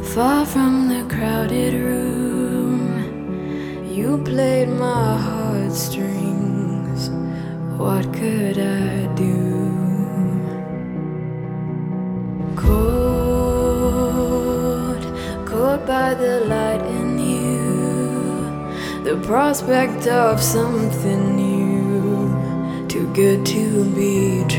Far from the crowded room, you played my heartstrings. What could I do? Caught by the light in you, the prospect of something new, too good to be true.